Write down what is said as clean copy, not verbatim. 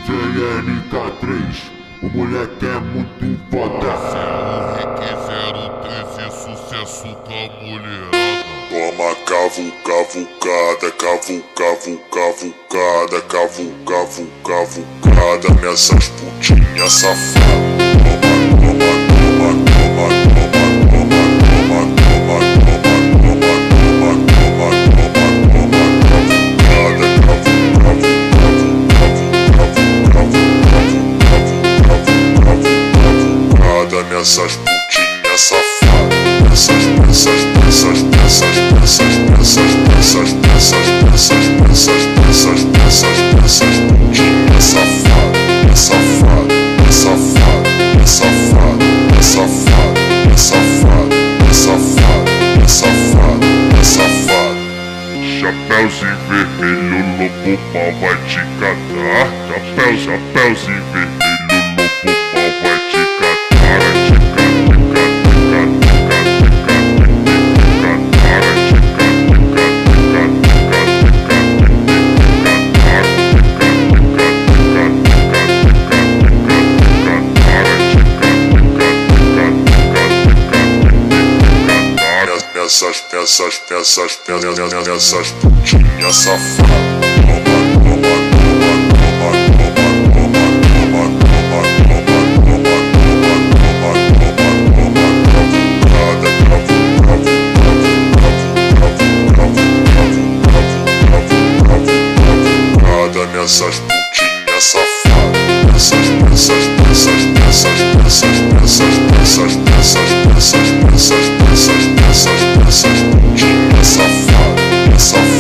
NK3, o moleque é muito foda. Se é o Rick 013, sucesso com a mulherada. Toma cavucada, cavucada nessas putinhas safadas. Nessas putinhas safadas, Chapéuzinho vermelho, lobo mal vai te catar. Chapéuzinho vermelho, lobo mal vai te catar. Essas putinhas safadas. Essas putinhas safadas, essas putinhas safadas.